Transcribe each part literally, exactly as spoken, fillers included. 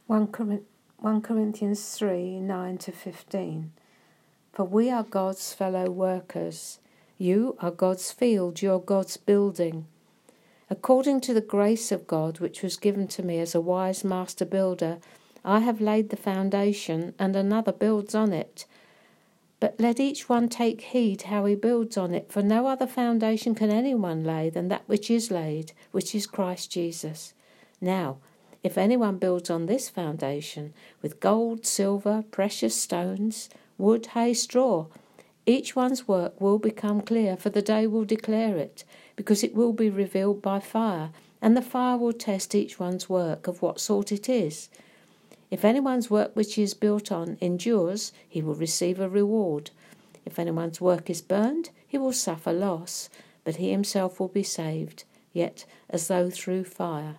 First Corinthians three, nine to fifteen. For we are God's fellow workers. You are God's field, you're God's building. According to the grace of God which was given to me as a wise master builder, I have laid the foundation, and another builds on it. But let each one take heed how he builds on it, for no other foundation can anyone lay than that which is laid, which is Christ Jesus. Now, if anyone builds on this foundation with gold, silver, precious stones, wood, hay, straw, each one's work will become clear, for the day will declare it, because it will be revealed by fire, and the fire will test each one's work of what sort it is. If anyone's work which he is built on endures, he will receive a reward. If anyone's work is burned, he will suffer loss, but he himself will be saved, yet as though through fire.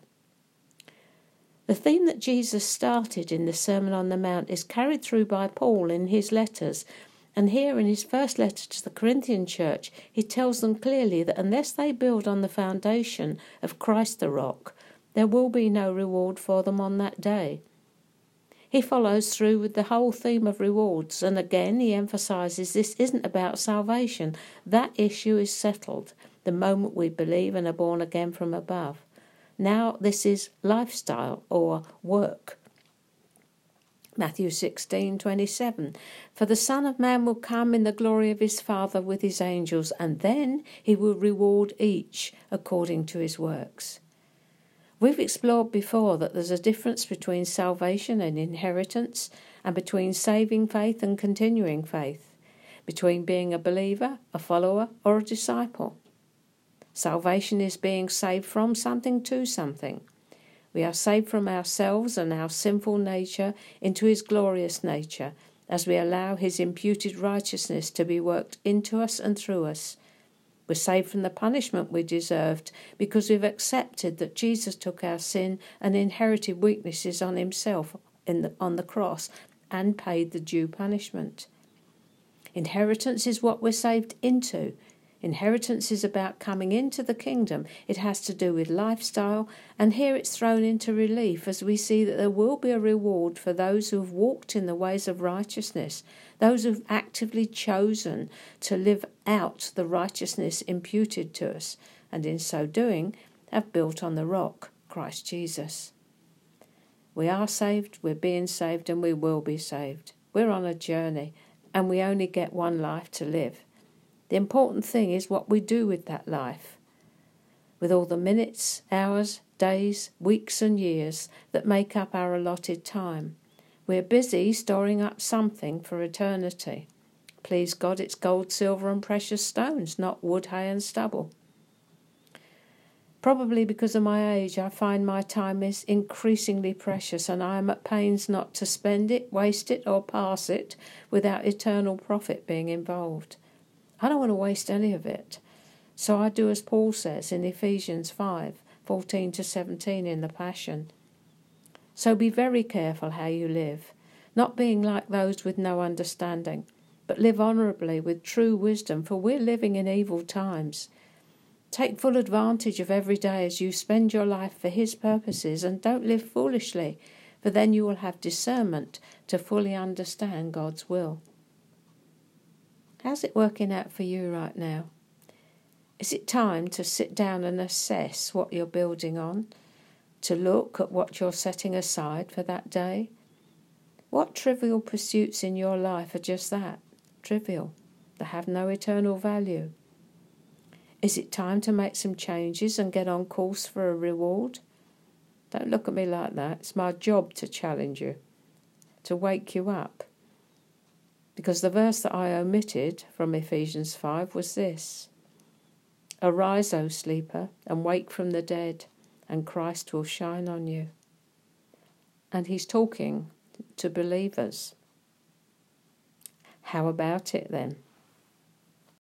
The theme that Jesus started in the Sermon on the Mount is carried through by Paul in his letters, and here in his first letter to the Corinthian church, he tells them clearly that unless they build on the foundation of Christ the rock, there will be no reward for them on that day. He follows through with the whole theme of rewards, and again he emphasises this isn't about salvation. That issue is settled the moment we believe and are born again from above. Now this is lifestyle or work. Matthew sixteen twenty-seven. For the Son of Man will come in the glory of his Father with his angels, and then he will reward each according to his works. We've explored before that there's a difference between salvation and inheritance, and between saving faith and continuing faith, between being a believer, a follower, or a disciple. Salvation is being saved from something to something. We are saved from ourselves and our sinful nature into his glorious nature, as we allow his imputed righteousness to be worked into us and through us. We're saved from the punishment we deserved because we've accepted that Jesus took our sin and inherited weaknesses on himself in the, on the cross and paid the due punishment. Inheritance is what we're saved into. Inheritance is about coming into the kingdom. It has to do with lifestyle, and here it's thrown into relief as we see that there will be a reward for those who have walked in the ways of righteousness, those who have actively chosen to live out the righteousness imputed to us, and in so doing have built on the rock, Christ Jesus. We are saved, we're being saved, and we will be saved. We're on a journey, and we only get one life to live. The important thing is what we do with that life, with all the minutes, hours, days, weeks and years that make up our allotted time. We're busy storing up something for eternity. Please God, it's gold, silver and precious stones, not wood, hay and stubble. Probably because of my age, I find my time is increasingly precious, and I am at pains not to spend it, waste it or pass it without eternal profit being involved. I don't want to waste any of it. So I do as Paul says in Ephesians five, fourteen to seventeen in the Passion. So be very careful how you live, not being like those with no understanding, but live honourably with true wisdom, for we're living in evil times. Take full advantage of every day as you spend your life for his purposes, and don't live foolishly, for then you will have discernment to fully understand God's will. How's it working out for you right now? Is it time to sit down and assess what you're building on, to look at what you're setting aside for that day? What trivial pursuits in your life are just that, trivial, that have no eternal value? Is it time to make some changes and get on course for a reward? Don't look at me like that. It's my job to challenge you, to wake you up. Because the verse that I omitted from Ephesians five was this: Arise, O sleeper, and wake from the dead, and Christ will shine on you. And he's talking to believers. How about it then?